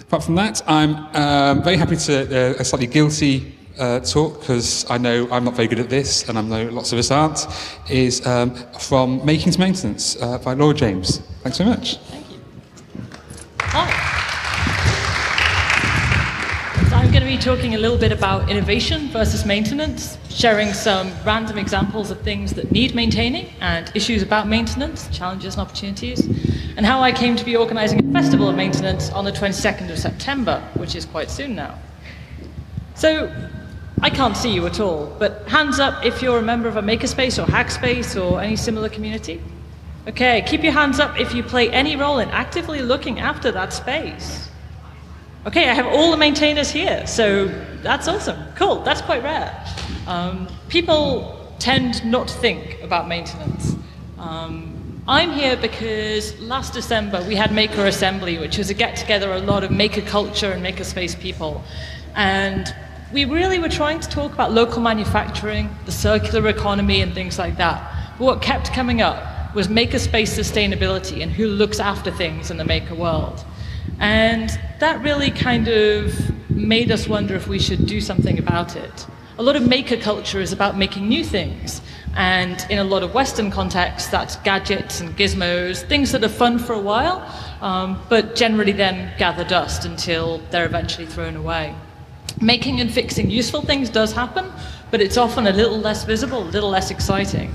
Apart from that, I'm very happy to a slightly guilty talk, because I know I'm not very good at this, and I know lots of us aren't, is from Making to Maintenance by Laura James. Thanks very much. Thank you. Hi. So I'm going to be talking a little bit about innovation versus maintenance, sharing some random examples of things that need maintaining and issues about maintenance, challenges and opportunities, and how I came to be organizing a festival of maintenance on the 22nd of September, which is quite soon now. So, I can't see you at all, but hands up if you're a member of a makerspace or hackspace or any similar community. Okay, keep your hands up if you play any role in actively looking after that space. Okay, I have all the maintainers here, so that's awesome. Cool, that's quite rare. People tend not to think about maintenance. I'm here because last December we had Maker Assembly, which was a get-together of a lot of maker culture and makerspace people. And we really were trying to talk about local manufacturing, the circular economy, and things like that. But what kept coming up was makerspace sustainability and who looks after things in the maker world. And that really kind of made us wonder if we should do something about it. A lot of maker culture is about making new things. And in a lot of Western contexts, that's gadgets and gizmos, things that are fun for a while, but generally then gather dust until they're eventually thrown away. Making and fixing useful things does happen, but it's often a little less visible, a little less exciting.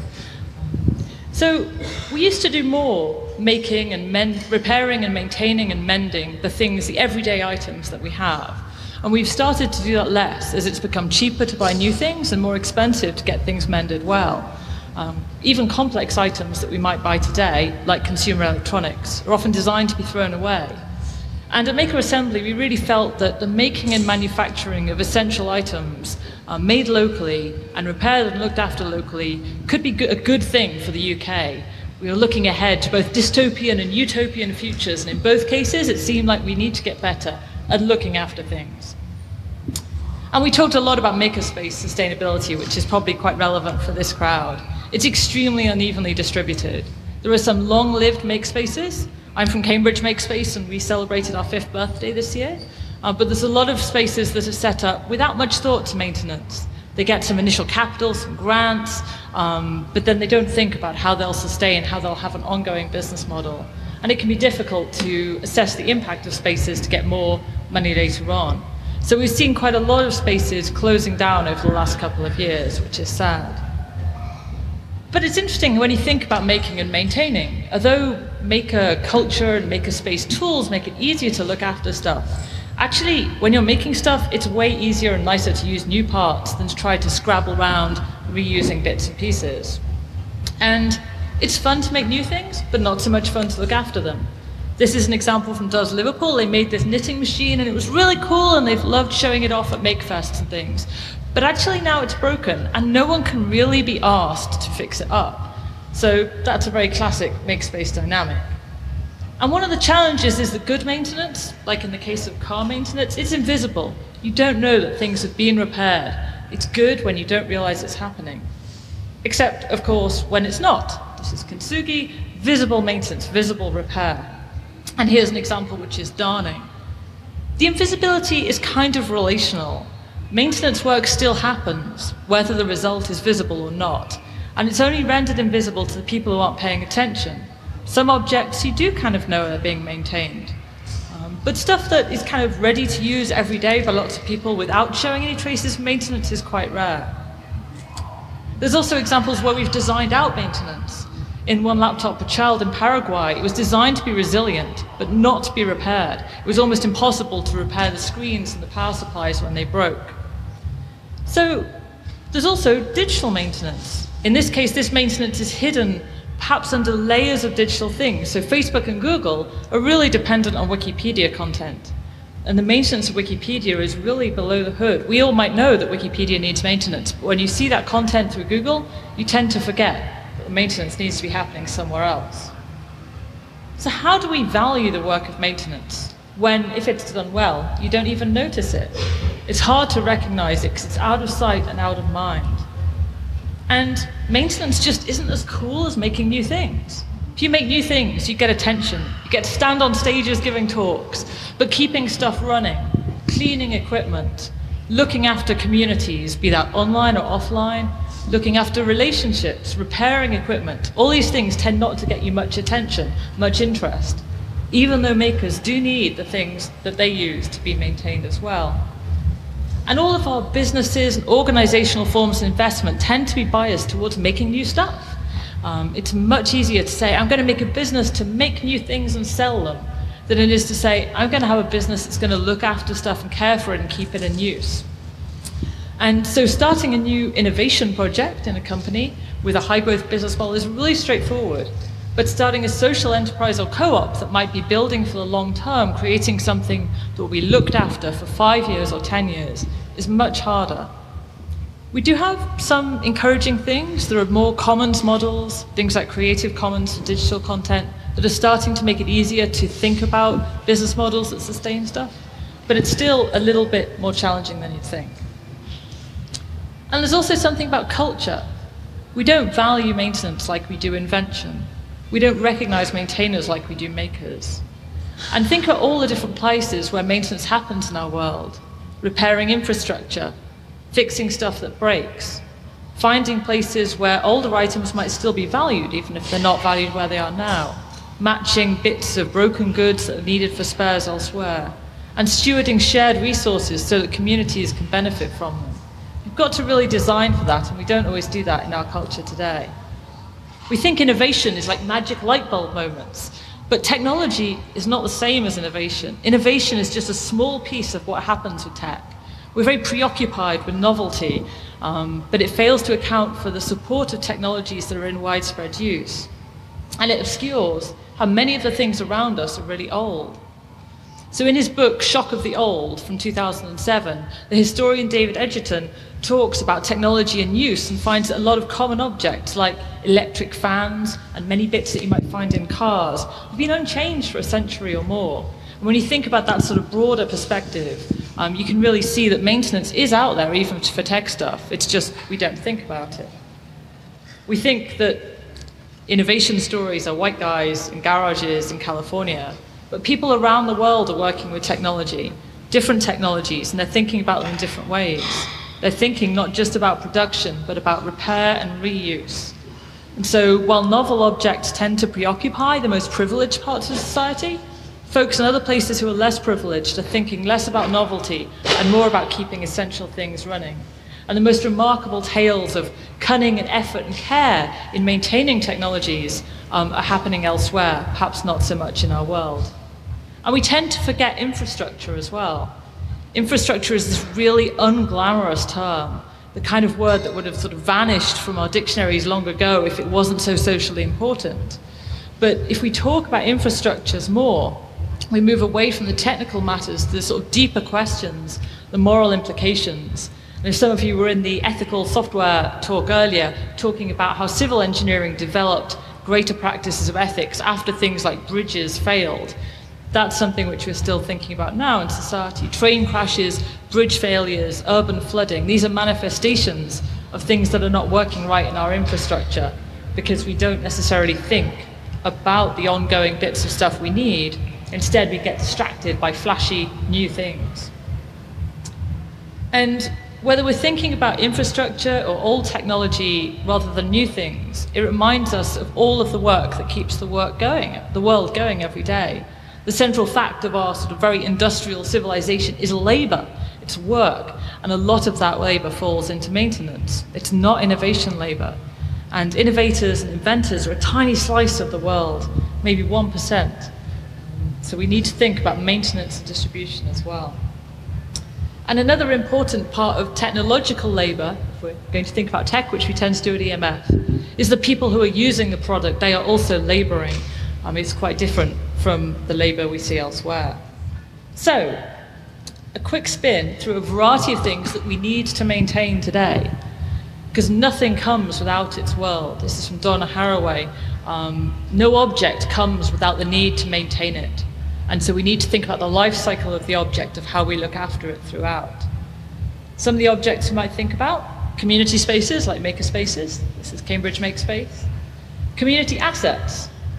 So we used to do more making and repairing and maintaining and mending the things, the everyday items that we have. And we've started to do that less as it's become cheaper to buy new things and more expensive to get things mended well. Even complex items that we might buy today, like consumer electronics, are often designed to be thrown away. And at Maker Assembly, we really felt that the making and manufacturing of essential items made locally and repaired and looked after locally could be a good thing for the UK. We were looking ahead to both dystopian and utopian futures, and in both cases, it seemed like we need to get better at looking after things. And we talked a lot about makerspace sustainability, which is probably quite relevant for this crowd. It's extremely unevenly distributed. There are some long-lived makespaces. I'm from Cambridge Makespace, and we celebrated our 5th birthday this year. But there's a lot of spaces that are set up without much thought to maintenance. They get some initial capital, some grants, but then they don't think about how they'll sustain, how they'll have an ongoing business model. And it can be difficult to assess the impact of spaces to get more money later on. So we've seen quite a lot of spaces closing down over the last couple of years, which is sad. But it's interesting when you think about making and maintaining. Although maker culture and maker space tools make it easier to look after stuff, actually, when you're making stuff, it's way easier and nicer to use new parts than to try to scrabble around reusing bits and pieces. And it's fun to make new things, but not so much fun to look after them. This is an example from Does Liverpool. They made this knitting machine, and it was really cool, and they've loved showing it off at Makefests and things. But actually now it's broken, and no one can really be asked to fix it up. So that's a very classic makespace dynamic. And one of the challenges is that good maintenance, like in the case of car maintenance, it's invisible. You don't know that things have been repaired. It's good when you don't realize it's happening. Except, of course, when it's not. This is Kintsugi, visible maintenance, visible repair. And here's an example which is darning. The invisibility is kind of relational. Maintenance work still happens, whether the result is visible or not. And it's only rendered invisible to the people who aren't paying attention. Some objects you do kind of know are being maintained. But stuff that is kind of ready to use every day by lots of people without showing any traces of maintenance is quite rare. There's also examples where we've designed out maintenance. In one laptop, a child in Paraguay, it was designed to be resilient, but not to be repaired. It was almost impossible to repair the screens and the power supplies when they broke. So there's also digital maintenance. In this case, this maintenance is hidden perhaps under layers of digital things. So Facebook and Google are really dependent on Wikipedia content. And the maintenance of Wikipedia is really below the hood. We all might know that Wikipedia needs maintenance, but when you see that content through Google, you tend to forget that the maintenance needs to be happening somewhere else. So how do we value the work of maintenance when, if it's done well, you don't even notice it? It's hard to recognize it because it's out of sight and out of mind. And maintenance just isn't as cool as making new things. If you make new things, you get attention. You get to stand on stages giving talks, but keeping stuff running, cleaning equipment, looking after communities, be that online or offline, looking after relationships, repairing equipment, all these things tend not to get you much attention, much interest, even though makers do need the things that they use to be maintained as well. And all of our businesses and organizational forms of investment tend to be biased towards making new stuff. It's much easier to say, I'm going to make a business to make new things and sell them, than it is to say, I'm going to have a business that's going to look after stuff and care for it and keep it in use. And so starting a new innovation project in a company with a high-growth business model is really straightforward. But starting a social enterprise or co-op that might be building for the long term, creating something that will be looked after for 5 years or 10 years, is much harder. We do have some encouraging things. There are more commons models, things like Creative Commons for digital content, that are starting to make it easier to think about business models that sustain stuff. But it's still a little bit more challenging than you'd think. And there's also something about culture. We don't value maintenance like we do invention. We don't recognize maintainers like we do makers. And think about all the different places where maintenance happens in our world. Repairing infrastructure, fixing stuff that breaks, finding places where older items might still be valued, even if they're not valued where they are now, matching bits of broken goods that are needed for spares elsewhere, and stewarding shared resources so that communities can benefit from them. We've got to really design for that, and we don't always do that in our culture today. We think innovation is like magic light bulb moments, but technology is not the same as innovation. Innovation is just a small piece of what happens with tech. We're very preoccupied with novelty, but it fails to account for the support of technologies that are in widespread use. And it obscures how many of the things around us are really old. So in his book, Shock of the Old, from 2007, the historian David Edgerton talks about technology and use and finds that a lot of common objects, like electric fans and many bits that you might find in cars, have been unchanged for a century or more. And when you think about that sort of broader perspective, you can really see that maintenance is out there, even for tech stuff. It's just we don't think about it. We think that innovation stories are white guys in garages in California, but people around the world are working with technology, different technologies, and they're thinking about them in different ways. They're thinking not just about production, but about repair and reuse. And so while novel objects tend to preoccupy the most privileged parts of society, folks in other places who are less privileged are thinking less about novelty and more about keeping essential things running. And the most remarkable tales of cunning and effort and care in maintaining technologies are happening elsewhere, perhaps not so much in our world. And we tend to forget infrastructure as well. Infrastructure is this really unglamorous term, the kind of word that would have sort of vanished from our dictionaries long ago if it wasn't so socially important. But if we talk about infrastructures more, we move away from the technical matters to the sort of deeper questions, the moral implications. And if some of you were in the ethical software talk earlier, talking about how civil engineering developed greater practices of ethics after things like bridges failed, that's something which we're still thinking about now in society. Train crashes, bridge failures, urban flooding, these are manifestations of things that are not working right in our infrastructure because we don't necessarily think about the ongoing bits of stuff we need. Instead, we get distracted by flashy new things. And whether we're thinking about infrastructure or old technology rather than new things, it reminds us of all of the work that keeps the world going every day. The central fact of our sort of very industrial civilization is labor, it's work, and a lot of that labor falls into maintenance. It's not innovation labor. And innovators and inventors are a tiny slice of the world, maybe 1%. So we need to think about maintenance and distribution as well. And another important part of technological labor, if we're going to think about tech, which we tend to do at EMF, is the people who are using the product. They are also laboring. It's quite different from the labor we see elsewhere. So, a quick spin through a variety of things that we need to maintain today, because nothing comes without its world. This is from Donna Haraway. No object comes without the need to maintain it. And so we need to think about the life cycle of the object, of how we look after it throughout. Some of the objects you might think about: community spaces like makerspaces. This is Cambridge Makespace. Community assets.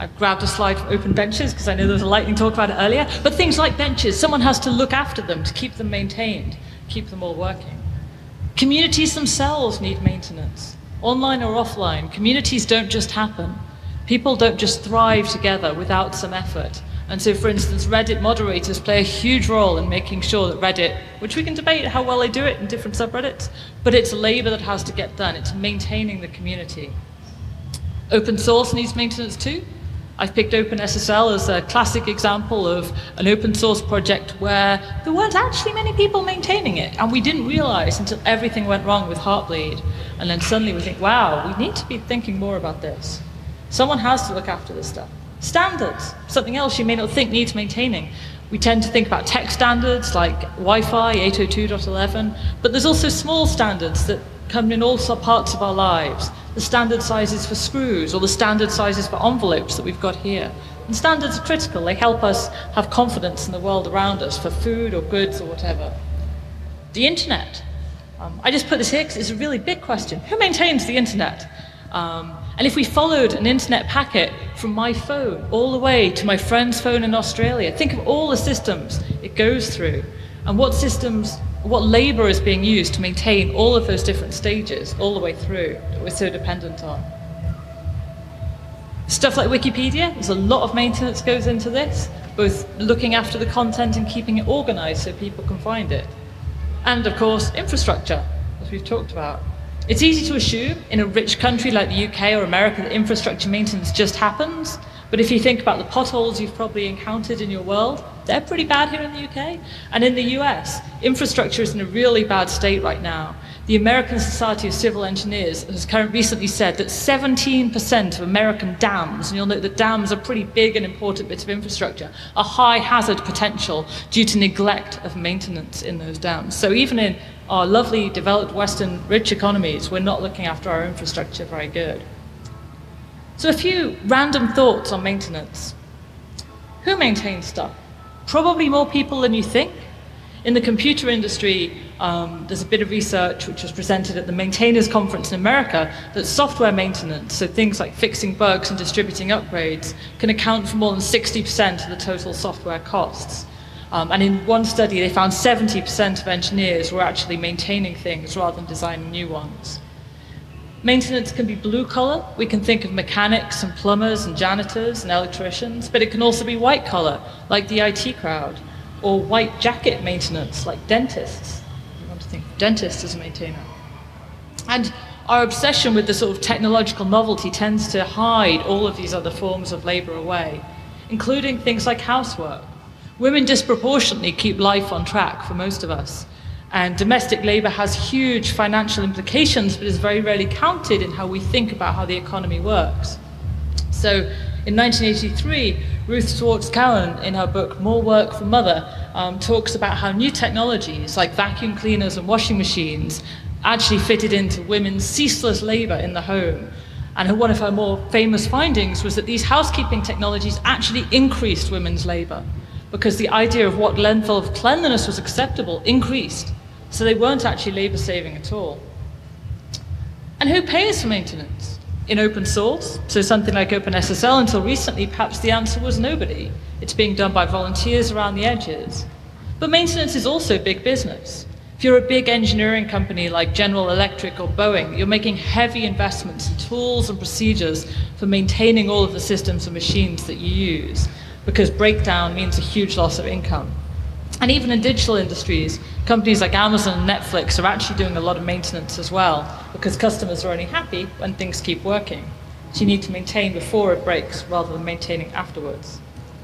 I've grabbed a slide from open benches because I know there was a lightning talk about it earlier. But things like benches, someone has to look after them to keep them maintained, keep them all working. Communities themselves need maintenance. Online or offline, communities don't just happen. People don't just thrive together without some effort. And so, for instance, Reddit moderators play a huge role in making sure that Reddit, which we can debate how well they do it in different subreddits, but it's labor that has to get done. It's maintaining the community. Open source needs maintenance too. I've picked OpenSSL as a classic example of an open source project where there weren't actually many people maintaining it, and we didn't realize until everything went wrong with Heartbleed. And then suddenly we think, wow, we need to be thinking more about this. Someone has to look after this stuff. Standards, something else you may not think needs maintaining. We tend to think about tech standards like Wi-Fi 802.11, but there's also small standards that come in all parts of our lives. The standard sizes for screws or the standard sizes for envelopes that we've got here. And standards are critical. They help us have confidence in the world around us for food or goods or whatever. The internet. I just put this here because it's a really big question. Who maintains the internet? And if we followed an internet packet from my phone all the way to my friend's phone in Australia, think of all the systems it goes through and what labor is being used to maintain all of those different stages all the way through that we're so dependent on. Stuff like Wikipedia, there's a lot of maintenance goes into this, both looking after the content and keeping it organized so people can find it. And of course, infrastructure, as we've talked about. It's easy to assume in a rich country like the UK or America that infrastructure maintenance just happens, but if you think about the potholes you've probably encountered in your world, they're pretty bad here in the UK. And in the US, infrastructure is in a really bad state right now. The American Society of Civil Engineers has recently said that 17% of American dams, and you'll note that dams are pretty big and important bits of infrastructure, are high hazard potential due to neglect of maintenance in those dams. So even in our lovely developed Western rich economies, we're not looking after our infrastructure very good. So a few random thoughts on maintenance. Who maintains stuff? Probably more people than you think. In the computer industry, there's a bit of research which was presented at the Maintainers Conference in America that software maintenance, so things like fixing bugs and distributing upgrades, can account for more than 60% of the total software costs. And in one study, they found 70% of engineers were actually maintaining things rather than designing new ones. Maintenance can be blue collar. We can think of mechanics and plumbers and janitors and electricians, but it can also be white collar, like the IT crowd, or white jacket maintenance, like dentists. You want to think of dentists as a maintainer. And our obsession with the sort of technological novelty tends to hide all of these other forms of labor away, including things like housework. Women disproportionately keep life on track for most of us. And domestic labor has huge financial implications, but is very rarely counted in how we think about how the economy works. So in 1983, Ruth Schwartz-Cowan, in her book More Work for Mother, talks about how new technologies like vacuum cleaners and washing machines actually fitted into women's ceaseless labor in the home. And one of her more famous findings was that these housekeeping technologies actually increased women's labor, because the idea of what level of cleanliness was acceptable increased. So they weren't actually labor saving at all. And who pays for maintenance? In open source, so something like OpenSSL, until recently, perhaps the answer was nobody. It's being done by volunteers around the edges. But maintenance is also big business. If you're a big engineering company like General Electric or Boeing, you're making heavy investments in tools and procedures for maintaining all of the systems and machines that you use, because breakdown means a huge loss of income. And even in digital industries, companies like Amazon and Netflix are actually doing a lot of maintenance as well, because customers are only happy when things keep working. So you need to maintain before it breaks rather than maintaining afterwards.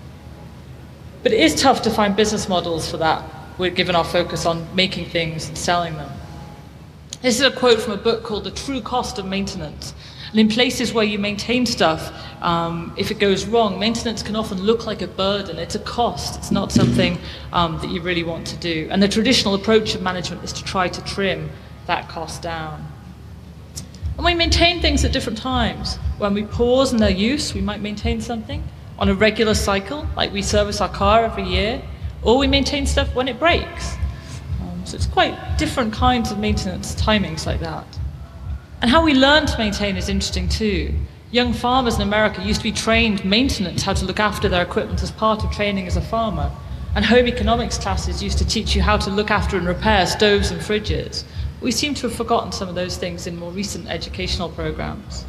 But it is tough to find business models for that, given our focus on making things and selling them. This is a quote from a book called The True Cost of Maintenance. And in places where you maintain stuff, if it goes wrong, maintenance can often look like a burden. It's a cost. It's not something that you really want to do. And the traditional approach of management is to try to trim that cost down. And we maintain things at different times. When we pause in their use, we might maintain something on a regular cycle, like we service our car every year, or we maintain stuff when it breaks. So it's quite different kinds of maintenance timings like that. And how we learn to maintain is interesting too. Young farmers in America used to be trained maintenance, how to look after their equipment as part of training as a farmer. And home economics classes used to teach you how to look after and repair stoves and fridges. We seem to have forgotten some of those things in more recent educational programs.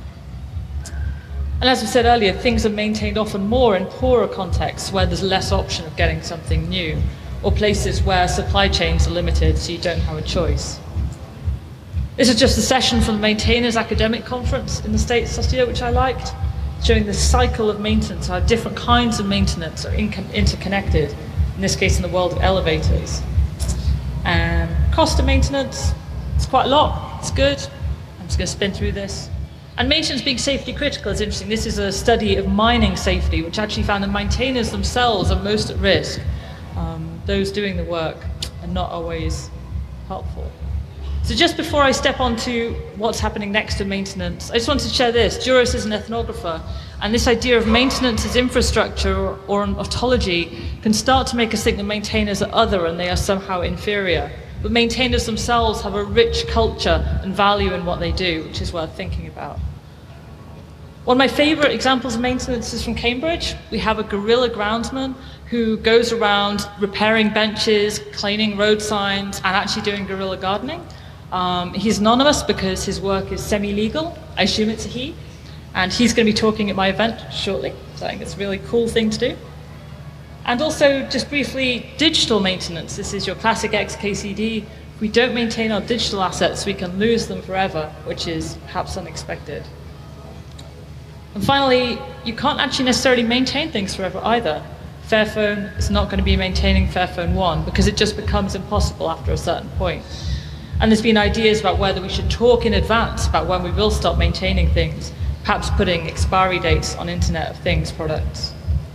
And as we said earlier, things are maintained often more in poorer contexts where there's less option of getting something new, or places where supply chains are limited so you don't have a choice. This is just a session from the Maintainers Academic Conference in the States last year, which I liked, showing the cycle of maintenance, how different kinds of maintenance are interconnected, in this case in the world of elevators. And cost of maintenance, it's quite a lot, it's good. I'm just going to spin through this. And maintenance being safety critical is interesting. This is a study of mining safety, which actually found the maintainers themselves are most at risk. Those doing the work are not always helpful. So just before I step on to what's happening next to maintenance, I just wanted to share this. Juros is an ethnographer, and this idea of maintenance as infrastructure or an ontology can start to make us think that maintainers are other and they are somehow inferior. But maintainers themselves have a rich culture and value in what they do, which is worth thinking about. One of my favorite examples of maintenance is from Cambridge. We have a guerrilla groundsman who goes around repairing benches, cleaning road signs, and actually doing guerrilla gardening. He's anonymous because his work is semi-legal. I assume it's a he. And he's going to be talking at my event shortly. So I think it's a really cool thing to do. And also, just briefly, digital maintenance. This is your classic XKCD. If we don't maintain our digital assets, we can lose them forever, which is perhaps unexpected. And finally, you can't actually necessarily maintain things forever either. Fairphone is not going to be maintaining Fairphone 1 because it just becomes impossible after a certain point. And there's been ideas about whether we should talk in advance about when we will stop maintaining things, perhaps putting expiry dates on Internet of Things products.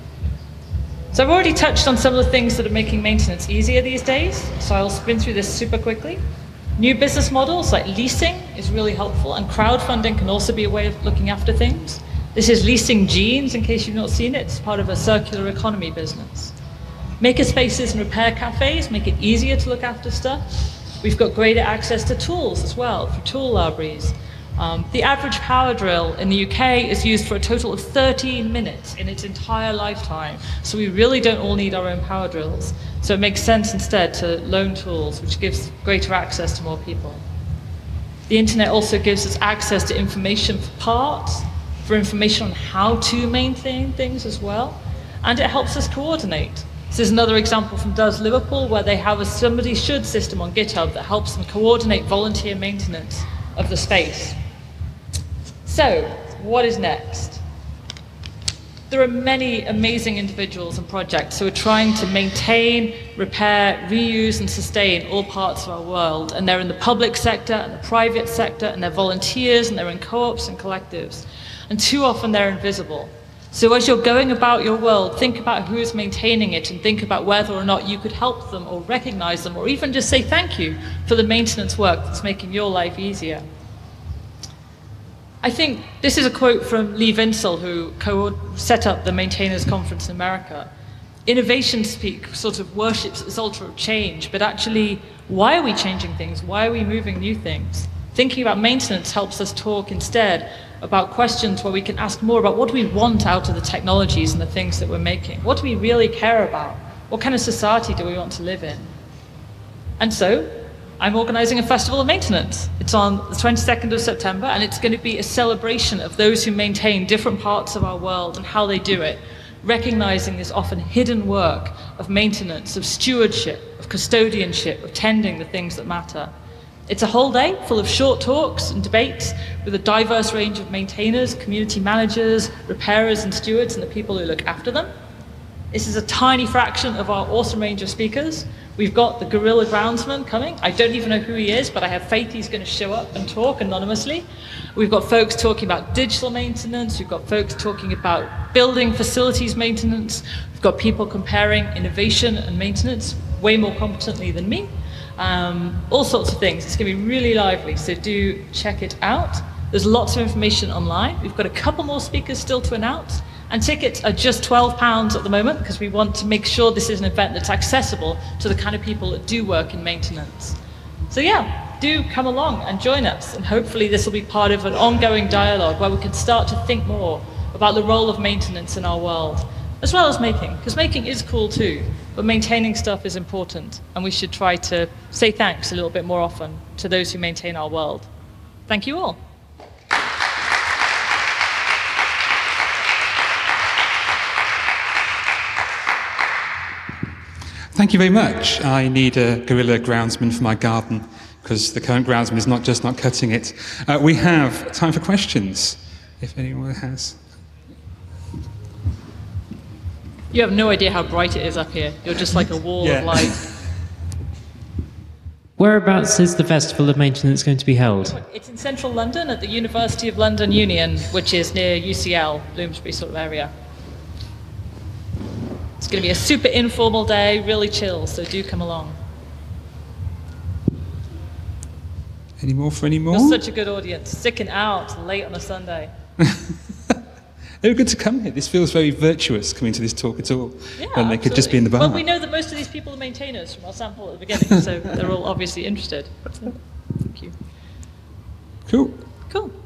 So I've already touched on some of the things that are making maintenance easier these days, so I'll spin through this super quickly. New business models like leasing is really helpful, and crowdfunding can also be a way of looking after things. This is Leasing Jeans, in case you've not seen it. It's part of a circular economy business. Makerspaces and repair cafes make it easier to look after stuff. We've got greater access to tools as well, for tool libraries. The average power drill in the UK is used for a total of 13 minutes in its entire lifetime. So we really don't all need our own power drills. So it makes sense instead to loan tools, which gives greater access to more people. The internet also gives us access to information for parts, for information on how to maintain things as well, and it helps us coordinate. This is another example from Does Liverpool, where they have a Somebody Should system on GitHub that helps them coordinate volunteer maintenance of the space. So, what is next? There are many amazing individuals and projects who are trying to maintain, repair, reuse, and sustain all parts of our world. And they're in the public sector and the private sector, and they're volunteers, and they're in co-ops and collectives. And too often they're invisible. So as you're going about your world, think about who is maintaining it and think about whether or not you could help them or recognize them or even just say thank you for the maintenance work that's making your life easier. I think this is a quote from Lee Vinsel, who set up the Maintainers Conference in America. Innovation speak sort of worships this ultra of change, but actually, why are we changing things? Why are we moving new things? Thinking about maintenance helps us talk instead about questions where we can ask more about what do we want out of the technologies and the things that we're making? What do we really care about? What kind of society do we want to live in? And so, I'm organizing a festival of maintenance. It's on the 22nd of September, and it's going to be a celebration of those who maintain different parts of our world and how they do it, recognizing this often hidden work of maintenance, of stewardship, of custodianship, of tending the things that matter. It's a whole day full of short talks and debates with a diverse range of maintainers, community managers, repairers and stewards, and the people who look after them. This is a tiny fraction of our awesome range of speakers. We've got the guerrilla groundsman coming. I don't even know who he is, but I have faith he's going to show up and talk anonymously. We've got folks talking about digital maintenance. We've got folks talking about building facilities maintenance. We've got people comparing innovation and maintenance way more competently than me. All sorts of things. It's going to be really lively, so do check it out. There's lots of information online. We've got a couple more speakers still to announce, and tickets are just £12 at the moment because we want to make sure this is an event that's accessible to the kind of people that do work in maintenance. So yeah, do come along and join us, and hopefully this will be part of an ongoing dialogue where we can start to think more about the role of maintenance in our world, as well as making, because making is cool too, but maintaining stuff is important, and we should try to say thanks a little bit more often to those who maintain our world. Thank you all. Thank you very much. I need a guerrilla groundsman for my garden, because the current groundsman is not cutting it. We have time for questions, if anyone has. You have no idea how bright it is up here. You're just like a wall of light. Whereabouts is the Festival of Maintenance going to be held? It's in central London at the University of London Union, which is near UCL, Bloomsbury sort of area. It's going to be a super informal day, really chill, so do come along. Any more for any more? You're such a good audience, sticking out late on a Sunday. They were good to come here. This feels very virtuous coming to this talk at all. Yeah, when they could just be in the bar. Well, we know that most of these people are maintainers from our sample at the beginning, so they're all obviously interested. So, thank you. Cool. Cool.